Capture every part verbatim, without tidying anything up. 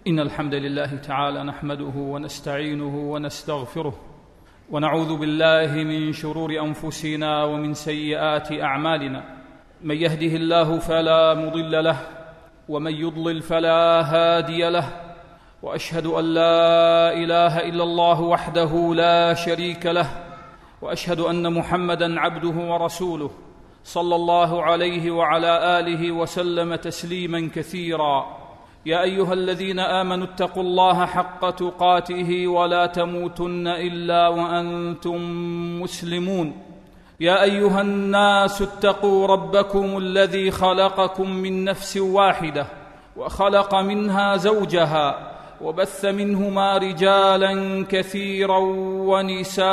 إن الحمد لله تعالى نحمده ونستعينه ونستغفره ونعوذ بالله من شرور أنفسنا ومن سيئات أعمالنا. من يهده الله فلا مضل له ومن يضلل فلا هادي له، وأشهد أن لا إله إلا الله وحده لا شريك له، وأشهد أن محمدًا عبده ورسوله صلى الله عليه وعلى آله وسلم تسليمًا كثيرا. يا أيها الذين آمنوا اتقوا الله حق تقاته ولا تموتن إلا وأنتم مسلمون. يا أيها الناس اتقوا ربكم الذي خلقكم من نفس واحدة وخلق منها زوجها وبث منهما رجالا كثيرا ونساء،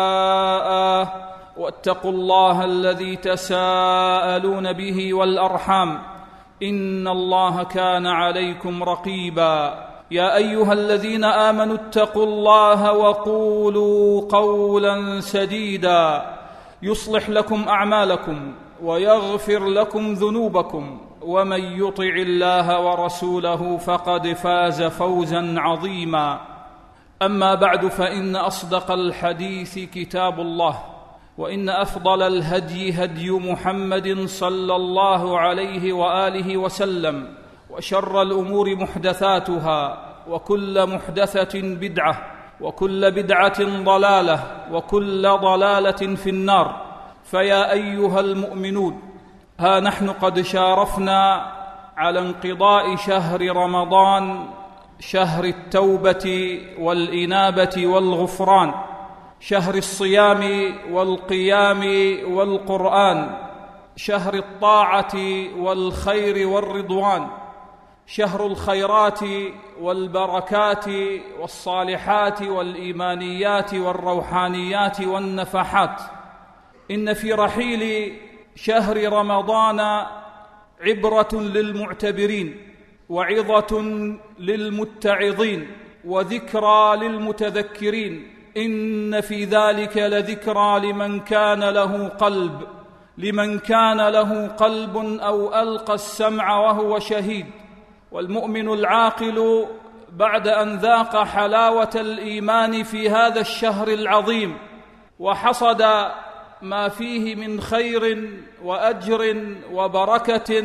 واتقوا الله الذي تساءلون به والأرحام إن الله كان عليكم رقيبا. يا أيها الذين آمنوا اتقوا الله وقولوا قولا سديدا يصلح لكم أعمالكم ويغفر لكم ذنوبكم، ومن يطع الله ورسوله فقد فاز فوزا عظيما. أما بعد، فإن أصدق الحديث كتاب الله، وإن أفضل الهدي هدي محمد صلى الله عليه وآله وسلم، وشر الأمور محدثاتها، وكل محدثة بدعة، وكل بدعة ضلالة، وكل ضلالة في النار. فيا أيها المؤمنون، ها نحن قد شارفنا على انقضاء شهر رمضان، شهر التوبة والإنابة والغفران، شهر الصيام والقيام والقرآن، شهر الطاعة والخير والرضوان، شهر الخيرات والبركات والصالحات والإيمانيات والروحانيات والنفحات. إن في رحيل شهر رمضان عبرة للمعتبرين، وعظة للمتعظين، وذكرى للمتذكرين. إن في ذلك لذكرى لمن كان له قلب، لمن كان له قلب أو ألقى السمع وهو شهيد. والمؤمن العاقل بعد أن ذاق حلاوة الإيمان في هذا الشهر العظيم وحصد ما فيه من خير وأجر وبركة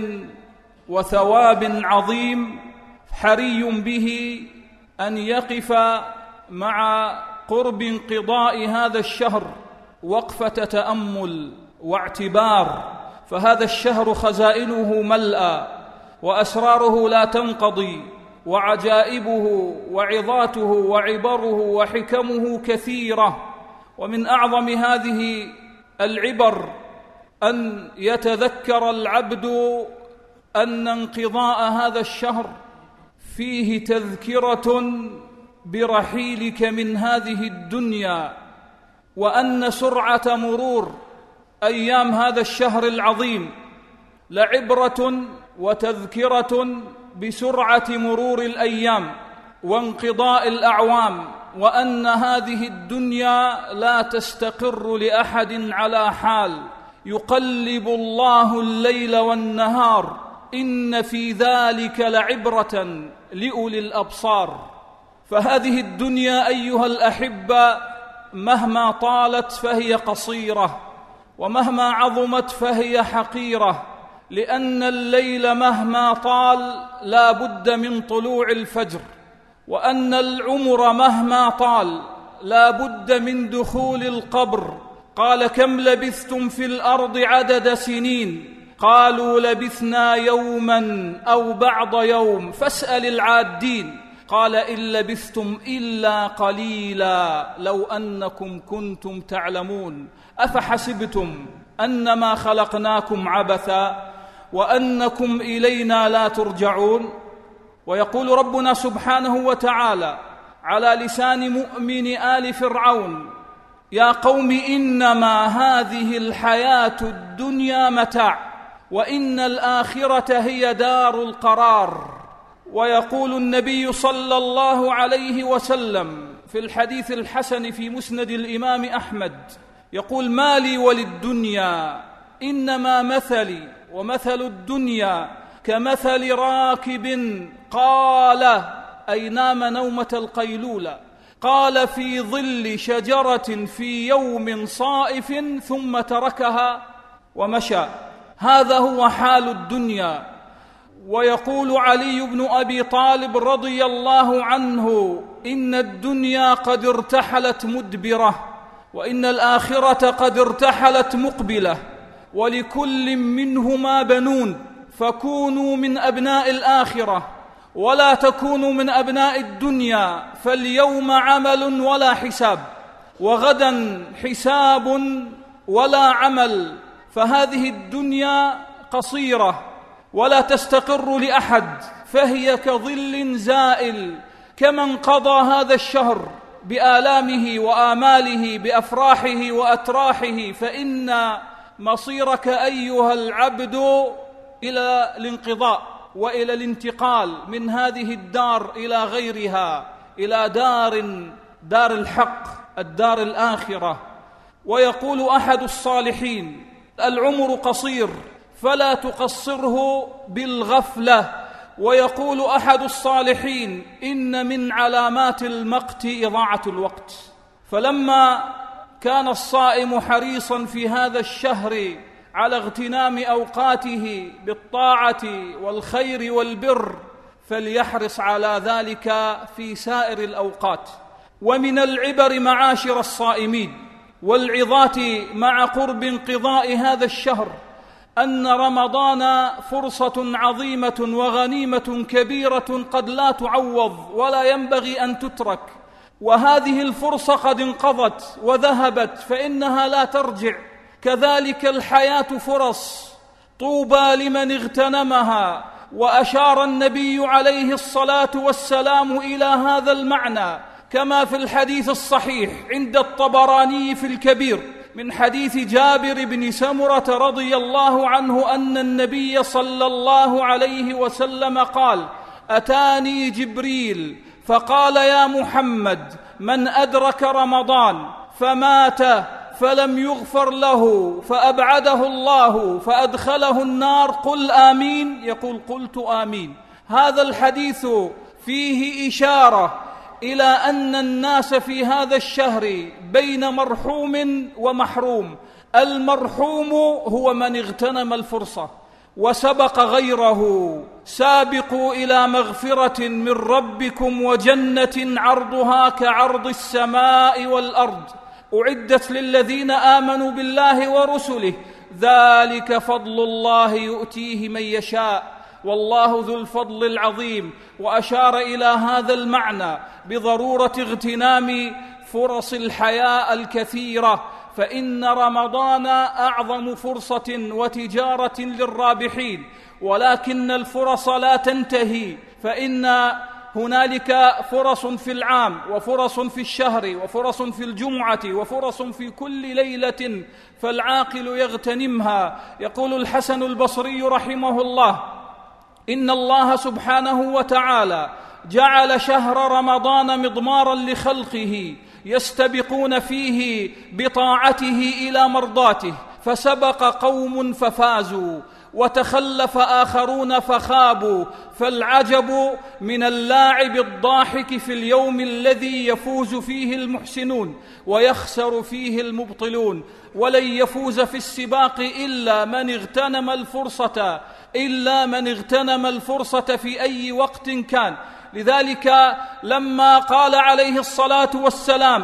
وثواب عظيم، حري به أن يقف مع قرب انقضاء هذا الشهر وقفة تأمل واعتبار، فهذا الشهر خزائنه ملأى وأسراره لا تنقضي، وعجائبه وعظاته وعبره وحكمه كثيرة. ومن أعظم هذه العبر أن يتذكر العبد أن انقضاء هذا الشهر فيه تذكرة برحيلك من هذه الدنيا، وأن سرعة مرور أيام هذا الشهر العظيم لعبرة وتذكرة بسرعة مرور الأيام وانقضاء الأعوام، وأن هذه الدنيا لا تستقر لأحد على حال، يقلب الله الليل والنهار. إن في ذلك لعبرة لأولي الأبصار. فهذه الدنيا أيها الأحبة مهما طالت فهي قصيرة، ومهما عظمت فهي حقيرة، لأن الليل مهما طال لا بد من طلوع الفجر، وأن العمر مهما طال لا بد من دخول القبر. قال: كم لبثتم في الأرض عدد سنين؟ قالوا: لبثنا يوما أو بعض يوم، فاسأل العادين. قال: إن لبثتم إلا قليلا لو أنكم كنتم تعلمون. أفحسبتم أنما خلقناكم عبثا وأنكم إلينا لا ترجعون؟ ويقول ربنا سبحانه وتعالى على لسان مؤمن آل فرعون: يا قوم إنما هذه الحياة الدنيا متاع وإن الآخرة هي دار القرار. ويقول النبي صلى الله عليه وسلم في الحديث الحسن في مسند الإمام أحمد، يقول: ما لي وللدنيا إنما مثلي ومثل الدنيا كمثل راكب قال أي نام نومة القيلولة. قال في ظل شجرة في يوم صائف ثم تركها ومشى. هذا هو حال الدنيا. ويقول علي بن أبي طالب رضي الله عنه: إن الدنيا قد ارتحلت مدبرة، وإن الآخرة قد ارتحلت مقبلة، ولكل منهما بنون، فكونوا من أبناء الآخرة ولا تكونوا من أبناء الدنيا، فاليوم عمل ولا حساب، وغدا حساب ولا عمل. فهذه الدنيا قصيرة ولا تستقر لأحد، فهي كظل زائل. كمن قضى هذا الشهر بآلامه وآماله بأفراحه وأتراحه، فإن مصيرك أيها العبد إلى الانقضاء وإلى الانتقال من هذه الدار إلى غيرها، إلى دار دار الحق، الدار الآخرة. ويقول أحد الصالحين: العمر قصير فلا تقصره بالغفلة. ويقول أحد الصالحين: إن من علامات المقت إضاعة الوقت. فلما كان الصائم حريصا في هذا الشهر على اغتنام أوقاته بالطاعة والخير والبر، فليحرص على ذلك في سائر الأوقات. ومن العبر معاشر الصائمين والعظات مع قرب انقضاء هذا الشهر أن رمضان فرصة عظيمة وغنيمة كبيرة قد لا تعوض ولا ينبغي أن تترك. وهذه الفرصة قد انقضت وذهبت فإنها لا ترجع. كذلك الحياة فرص، طوبى لمن اغتنمها. وأشار النبي عليه الصلاة والسلام إلى هذا المعنى كما في الحديث الصحيح عند الطبراني في الكبير من حديث جابر بن سمرة رضي الله عنه أن النبي صلى الله عليه وسلم قال: أتاني جبريل فقال: يا محمد، من أدرك رمضان فمات فلم يغفر له فأبعده الله فأدخله النار قل آمين؟ يقول: قلت آمين. هذا الحديث فيه إشارة إلى أن الناس في هذا الشهر بين مرحوم ومحروم. المرحوم هو من اغتنم الفرصة وسبق غيره. سابقوا إلى مغفرة من ربكم وجنة عرضها كعرض السماء والأرض أعدت للذين آمنوا بالله ورسله، ذلك فضل الله يؤتيه من يشاء والله ذو الفضل العظيم. وأشار إلى هذا المعنى بضرورة اغتنام فرص الحياة الكثيرة، فإن رمضان أعظم فرصة وتجارة للرابحين. ولكن الفرص لا تنتهي، فإن هنالك فرص في العام وفرص في الشهر وفرص في الجمعة وفرص في كل ليلة، فالعاقل يغتنمها. يقول الحسن البصري رحمه الله: إن الله سبحانه وتعالى جعل شهر رمضان مضمارا لخلقه يستبقون فيه بطاعته إلى مرضاته، فسبق قوم ففازوا وتخلف آخرون فخابوا. فالعجب من اللاعب الضاحك في اليوم الذي يفوز فيه المحسنون ويخسر فيه المبطلون. ولن يفوز في السباق إلا من اغتنم الفرصة إلا من اغتنم الفرصة في أي وقت كان. لذلك لما قال عليه الصلاة والسلام: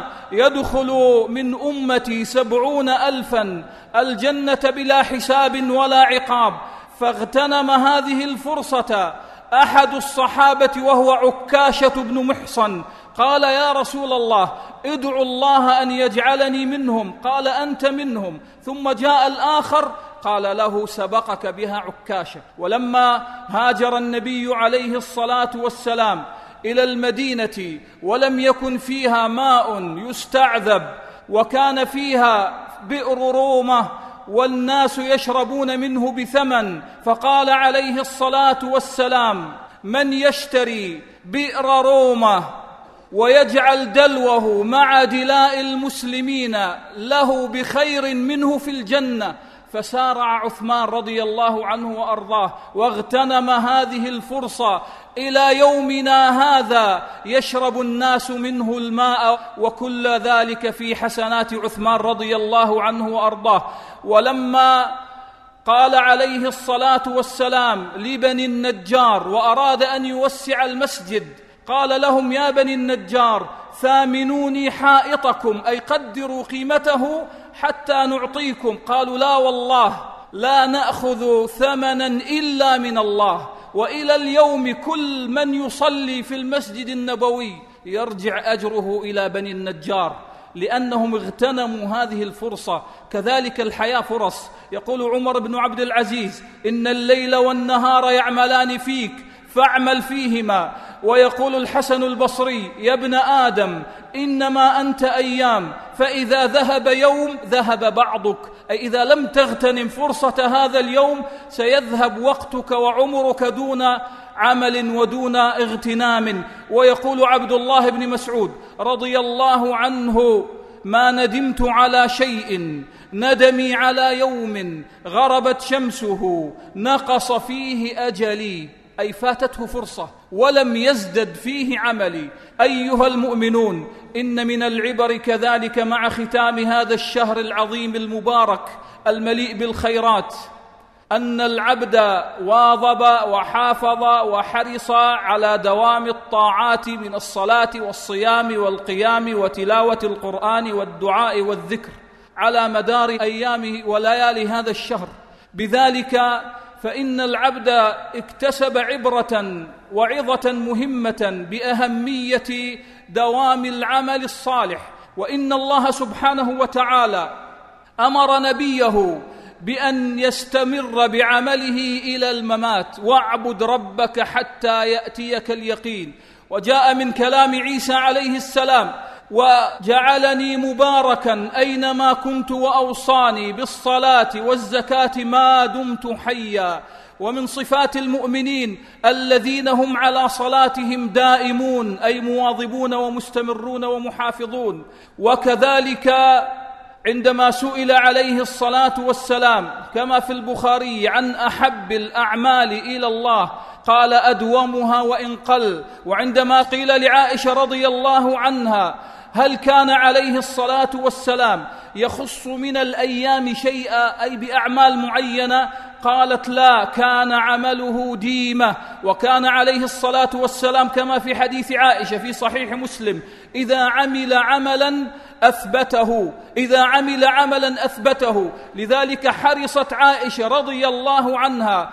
يدخل من أمتي سبعون ألفا الجنة بلا حساب ولا عقاب، فاغتنم هذه الفرصة أحد الصحابة وهو عكاشة بن محصن. قال: يا رسول الله، ادعو الله أن يجعلني منهم. قال: أنت منهم. ثم جاء الآخر قال له: سبقك بها عكاشة. ولما هاجر النبي عليه الصلاة والسلام إلى المدينة ولم يكن فيها ماء يستعذب، وكان فيها بئر رومة والناس يشربون منه بثمن، فقال عليه الصلاة والسلام: من يشتري بئر رومة ويجعل دلوه مع دلاء المسلمين له بخير منه في الجنة. فسارع عثمان رضي الله عنه وأرضاه واغتنم هذه الفرصة إلى يومنا هذا يشرب الناس منه الماء، وكل ذلك في حسنات عثمان رضي الله عنه وأرضاه. ولما قال عليه الصلاة والسلام لبني النجار وأراد أن يوسع المسجد، قال لهم: يا بني النجار ثامنوني حائطكم، أي قدروا قيمته حتى نعطيكم. قالوا: لا والله لا نأخذ ثمنا إلا من الله. وإلى اليوم كل من يصلي في المسجد النبوي يرجع أجره إلى بني النجار، لأنهم اغتنموا هذه الفرصة. كذلك الحياة فرص. يقول عمر بن عبد العزيز: إن الليل والنهار يعملان فيك فاعمل فيهما. ويقول الحسن البصري: يا ابن آدم إنما أنت أيام، فإذا ذهب يوم ذهب بعضك، أي إذا لم تغتنم فرصة هذا اليوم سيذهب وقتك وعمرك دون عمل ودون اغتنام. ويقول عبد الله بن مسعود رضي الله عنه: ما ندمت على شيء ندمي على يوم غربت شمسه نقص فيه أجلي، أي فاتته فرصة ولم يزدد فيه عملي. أيها المؤمنون، إن من العبر كذلك مع ختام هذا الشهر العظيم المبارك المليء بالخيرات أن العبد واظب وحافظ وحرص على دوام الطاعات من الصلاة والصيام والقيام وتلاوة القرآن والدعاء والذكر على مدار أيامه وليالي هذا الشهر. بذلك فإن العبد اكتسب عبرة وعظة مهمة بأهمية دوام العمل الصالح. وإن الله سبحانه وتعالى أمر نبيه بأن يستمر بعمله إلى الممات: واعبد ربك حتى يأتيك اليقين. وجاء من كلام عيسى عليه السلام: وجعلني مباركا أينما كنت وأوصاني بالصلاة والزكاة ما دمت حيا. ومن صفات المؤمنين الذين هم على صلاتهم دائمون، أي مواظبون ومستمرون ومحافظون. وكذلك عندما سئل عليه الصلاة والسلام كما في البخاري عن أحب الأعمال إلى الله قال: أدومها وإن قل. وعندما قيل لعائشة رضي الله عنها: هل كان عليه الصلاة والسلام يخص من الأيام شيئا، أي بأعمال معينة؟ قالت: لا، كان عمله ديمة. وكان عليه الصلاة والسلام كما في حديث عائشة في صحيح مسلم: إذا عمل عملا أثبته إذا عمل عملا أثبته. لذلك حرصت عائشة رضي الله عنها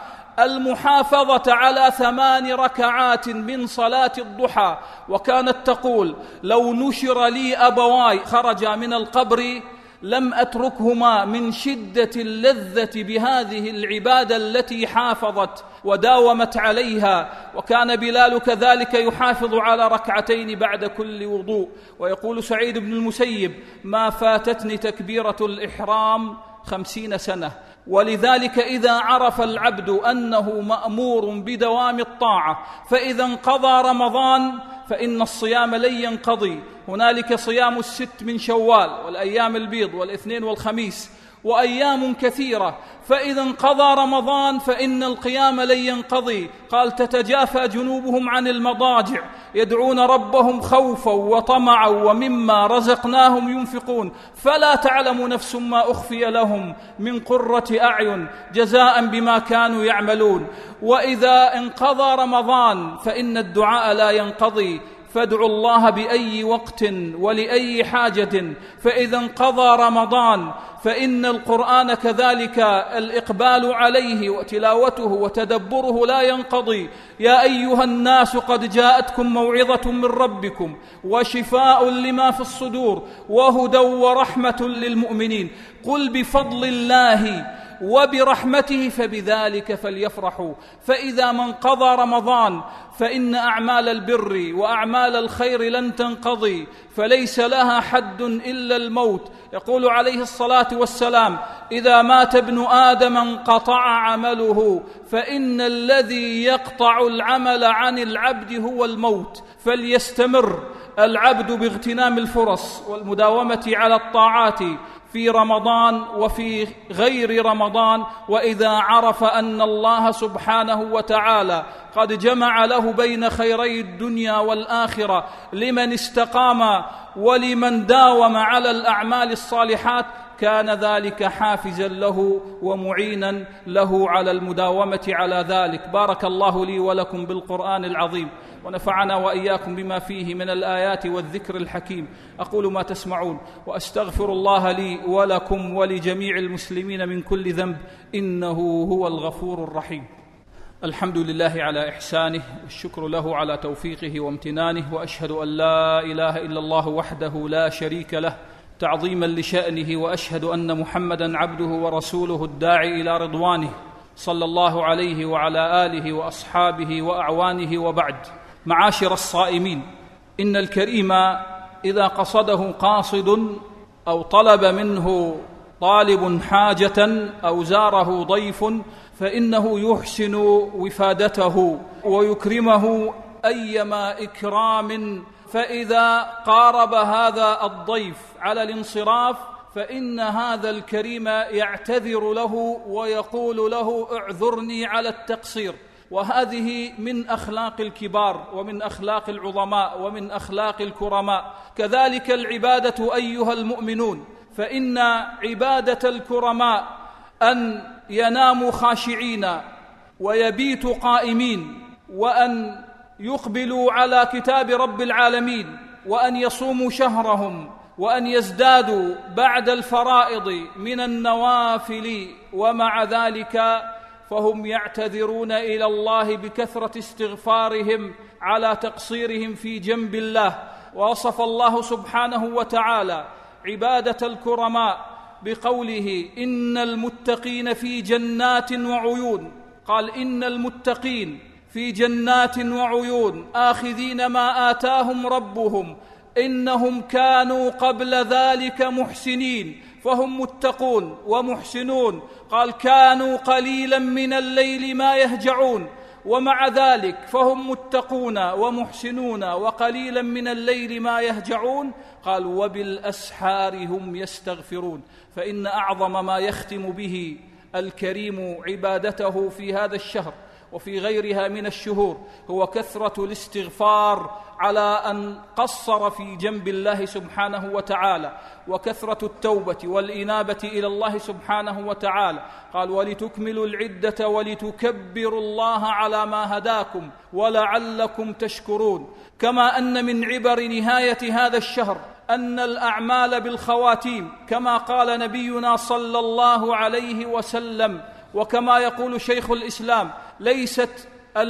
المحافظة على ثمان ركعات من صلاة الضحى، وكانت تقول: لو نشر لي أبواي خرجا من القبر لم أتركهما من شدة اللذة بهذه العبادة التي حافظت وداومت عليها. وكان بلال كذلك يحافظ على ركعتين بعد كل وضوء. ويقول سعيد بن المسيب: ما فاتتني تكبيرة الإحرام خمسين سنة. ولذلك إذا عرف العبد أنه مأمور بدوام الطاعة فإذا انقضى رمضان فإن الصيام لن ينقضي. هنالك صيام الست من شوال والأيام البيض والاثنين والخميس وأيام كثيرة، فإذا انقضى رمضان فإن القيام لن ينقضي. قال: تتجافى جنوبهم عن المضاجع يدعون ربهم خوفا وطمعا ومما رزقناهم ينفقون فلا تعلم نفس ما أخفي لهم من قرة أعين جزاء بما كانوا يعملون. وإذا انقضى رمضان فإن الدعاء لا ينقضي، فادعوا الله بأي وقت ولأي حاجة. فإذا انقضى رمضان فإن القرآن كذلك الإقبال عليه وتلاوته وتدبره لا ينقضي. يا أيها الناس قد جاءتكم موعظة من ربكم وشفاء لما في الصدور وهدى ورحمة للمؤمنين. قل بفضل الله وبرحمته فبذلك فليفرحوا. فإذا ما انقضى رمضان فإن أعمال البر وأعمال الخير لن تنقضي، فليس لها حد إلا الموت. يقول عليه الصلاة والسلام: إذا مات ابن آدم انقطع عمله، فإن الذي يقطع العمل عن العبد هو الموت. فليستمر العبد باغتنام الفرص والمداومة على الطاعات، في رمضان وفي غير رمضان، وإذا عرف أن الله سبحانه وتعالى قد جمع له بين خيري الدنيا والآخرة لمن استقام ولمن داوم على الأعمال الصالحات، كان ذلك حافزا له ومعينا له على المداومة على ذلك. بارك الله لي ولكم بالقرآن العظيم، ونفعنا وإياكم بما فيه من الآيات والذكر الحكيم. أقول ما تسمعون، وأستغفر الله لي ولكم ولجميع المسلمين من كل ذنب، إنه هو الغفور الرحيم. الحمد لله على إحسانه، والشكر له على توفيقه وامتنانه، وأشهد أن لا إله إلا الله وحده لا شريك له تعظيما لشأنه، وأشهد أن محمدًا عبده ورسوله الداعي إلى رضوانه، صلى الله عليه وعلى آله وأصحابه وأعوانه، وبعد. معاشر الصائمين، إن الكريم إذا قصده قاصد أو طلب منه طالب حاجة أو زاره ضيف فإنه يحسن وفادته ويكرمه أيما إكرام، فإذا قارب هذا الضيف على الانصراف فإن هذا الكريم يعتذر له ويقول له اعذرني على التقصير. وهذه من أخلاق الكبار ومن أخلاق العظماء ومن أخلاق الكرماء. كذلك العبادة أيها المؤمنون، فإن عبادة الكرماء أن يناموا خاشعين ويبيتوا قائمين، وأن يقبلوا على كتاب رب العالمين، وأن يصوموا شهرهم، وأن يزدادوا بعد الفرائض من النوافل، ومع ذلك فهم يعتذرون إلى الله بكثرة استغفارهم على تقصيرهم في جنب الله. ووصف الله سبحانه وتعالى عبادة الكرماء بقوله إن المتقين في جنات وعيون. قال إن المتقين في جنات وعيون آخذين ما آتاهم ربهم إنهم كانوا قبل ذلك محسنين، فهم متقون ومحسنون. قال كانوا قليلا من الليل ما يهجعون، ومع ذلك فهم متقون ومحسنون وقليلا من الليل ما يهجعون. قال وبالأسحار هم يستغفرون. فإن أعظم ما يختم به الكريم عبادته في هذا الشهر وفي غيرها من الشهور هو كثرة الاستغفار على أن قصر في جنب الله سبحانه وتعالى، وكثرة التوبة والإنابة إلى الله سبحانه وتعالى. قال ولتكملوا العدة ولتكبروا الله على ما هداكم ولعلكم تشكرون. كما أن من عبر نهاية هذا الشهر أن الأعمال بالخواتيم، كما قال نبينا صلى الله عليه وسلم، وكما يقول شيخ الإسلام ليست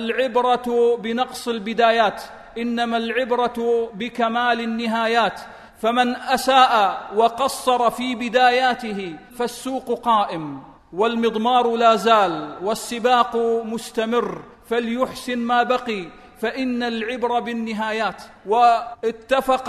العبرة بنقص البدايات، إنما العبرة بكمال النهايات. فمن أساء وقصر في بداياته فالسوق قائم والمضمار لا زال والسباق مستمر، فليحسن ما بقي، فإن العبرة بالنهايات. واتفق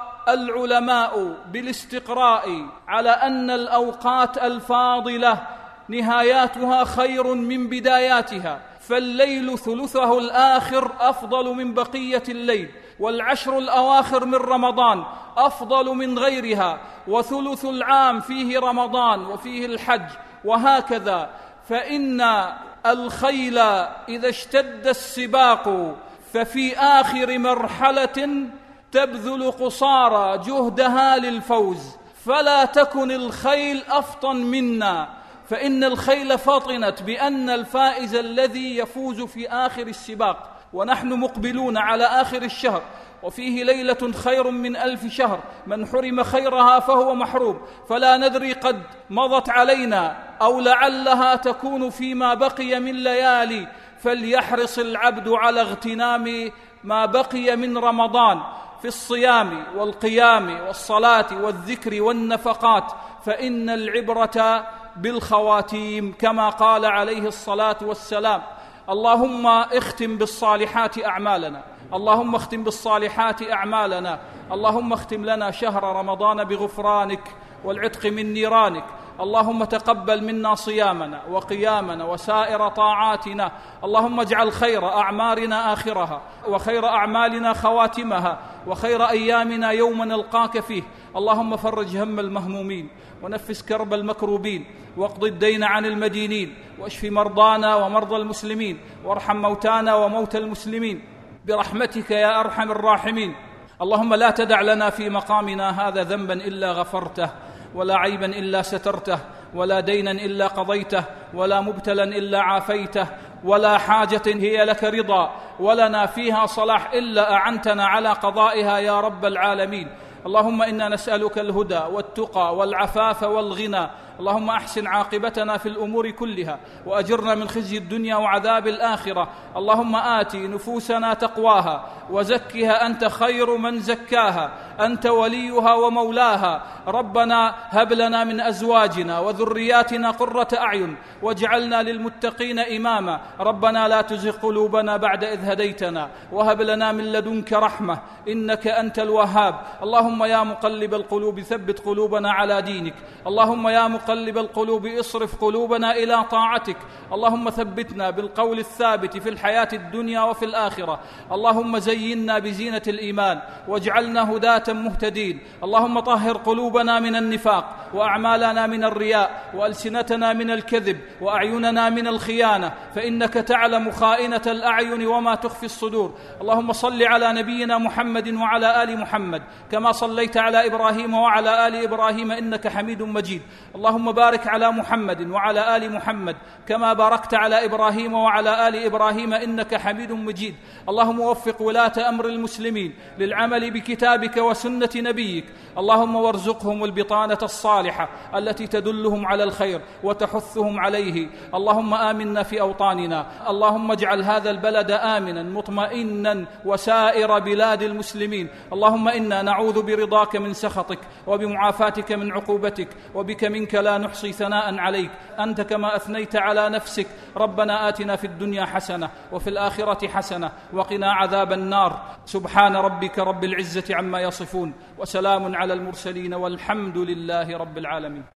العلماء بالاستقراء على أن الأوقات الفاضلة نهاياتها خير من بداياتها، فالليل ثلثه الآخر أفضل من بقية الليل، والعشر الأواخر من رمضان أفضل من غيرها، وثلث العام فيه رمضان وفيه الحج، وهكذا. فإن الخيل إذا اشتد السباق ففي آخر مرحلة تبذل قصارى جهدها للفوز، فلا تكن الخيل أفطن منا، فإن الخيل فطنت بأن الفائز الذي يفوز في آخر السباق. ونحن مقبلون على آخر الشهر وفيه ليلة خير من ألف شهر، من حرم خيرها فهو محروم، فلا ندري قد مضت علينا أو لعلها تكون فيما بقي من ليالي، فليحرص العبد على اغتنام ما بقي من رمضان في الصيام والقيام والصلاة والذكر والنفقات، فإن العبرة بالخواتيم كما قال عليه الصلاة والسلام. اللهم اختم بالصالحات أعمالنا، اللهم اختم بالصالحات أعمالنا، اللهم اختم لنا شهر رمضان بغفرانك والعتق من نيرانك، اللهم تقبل منا صيامنا وقيامنا وسائر طاعاتنا. اللهم اجعل خير أعمارنا آخرها، وخير أعمالنا خواتمها، وخير أيامنا يوم نلقاك فيه. اللهم فرج هم المهمومين، ونفس كرب المكروبين، واقض الدين عن المدينين، واشف مرضانا ومرضى المسلمين، وارحم موتانا وموتى المسلمين برحمتك يا أرحم الراحمين. اللهم لا تدع لنا في مقامنا هذا ذنبا إلا غفرته، ولا عيبا إلا سترته، ولا دينا إلا قضيته، ولا مبتلا إلا عافيته، ولا حاجة هي لك رضا ولنا فيها صلاح إلا أعنتنا على قضائها يا رب العالمين. اللهم إنا نسألك الهدى والتقى والعفاف والغنى. اللهم أحسن عاقبتنا في الأمور كلها، وأجرنا من خزي الدنيا وعذاب الآخرة. اللهم آت نفوسنا تقواها، وزكها أنت خير من زكاها، أنت وليها ومولاها. ربنا هب لنا من أزواجنا وذرياتنا قرة أعين، واجعلنا للمتقين إماما. ربنا لا تزغ قلوبنا بعد إذ هديتنا، وهب لنا من لدنك رحمة إنك أنت الوهاب. اللهم يا مقلب القلوب ثبت قلوبنا على دينك. اللهم يا مقلب القلوب اصرف قلوبنا إلى طاعتك. اللهم ثبتنا بالقول الثابت في الحياة الدنيا وفي الآخرة. اللهم زينا بزينة الإيمان، واجعلنا هداة مهتدين. اللهم طهر قلوبنا من النفاق، وأعمالنا من الرياء، وألسنتنا من الكذب، وأعيننا من الخيانة، فإنك تعلم خائنة الأعين وما تخفي الصدور. اللهم صل على نبينا محمد وعلى آل محمد كما صليت على إبراهيم وعلى آل إبراهيم إنك حميد مجيد. اللهم بارك على محمد وعلى آل محمد كما باركت على إبراهيم وعلى آل إبراهيم إنك حميد مجيد. اللهم وفق ولاة أمر المسلمين للعمل بكتابك وسنة نبيك. اللهم وارزقهم البطانة الصالحة التي تدلهم على الخير وتحثهم عليه. اللهم آمنا في أوطاننا. اللهم اجعل هذا البلد آمنا مطمئنا وسائر بلاد المسلمين. اللهم إنا نعوذ برضاك من سخطك، وبمعافاتك من عقوبتك، وبك منك لا نحصي ثناء عليك أنت كما أثنيت على نفسك. ربنا آتنا في الدنيا حسنة وفي الآخرة حسنة وقنا عذاب النار. سبحان ربك رب العزة عما يصفون، وسلام على المرسلين، والحمد لله رب العالمين.